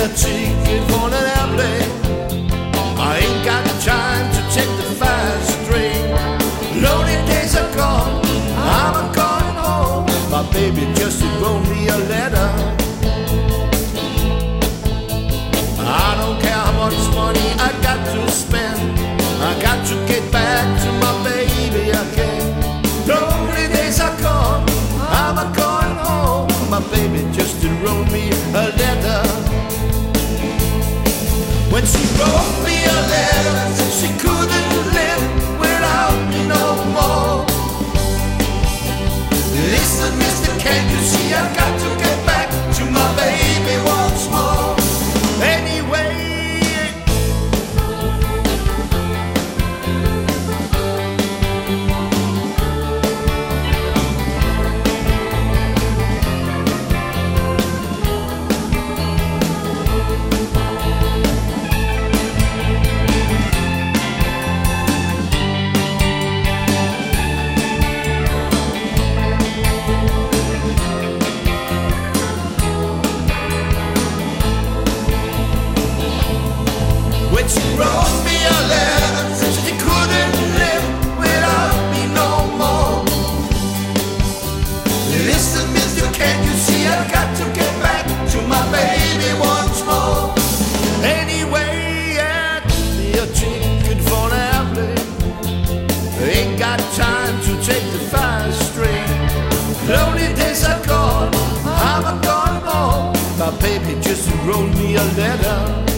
a ticket for an airplane. I ain't got time to take the fast train. Lonely days are gone, I'm a going home. My baby just wrote me a letter. I don't care how much money I got to spend, I got to get back to my baby again. Lonely days are gone, I'm a going home. My baby just wrote me a letter. When she wrote me a letter, she couldn't live without me no more. Listen, mister, can't you see I've got to get back to my baby once more? Anyway, when she wrote me a letter, said she couldn't live without me no more. Listen, mister, can't you see I've got to get back to my baby once more? Anyway, yeah, give me a ticket for an airplane. Ain't got time to take the fast train. Lonely days are gone, I'm a gone home. My baby just wrote me a letter.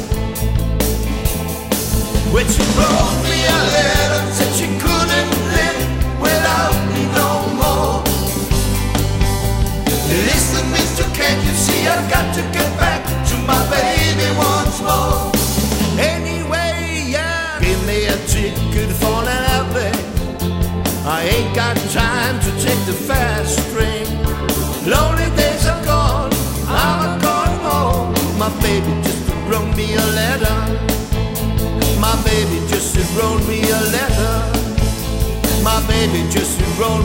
When she wrote me a letter, said she couldn't live without me no more. Listen, mister, can't you see I've got to get back to my baby once more? Anyway, yeah, give me a ticket for an airplane. I ain't got time to take the fast train. Lonely days are gone, I'm going home. My baby just wrote me a letter. My baby just wrote me a letter. My baby just wrote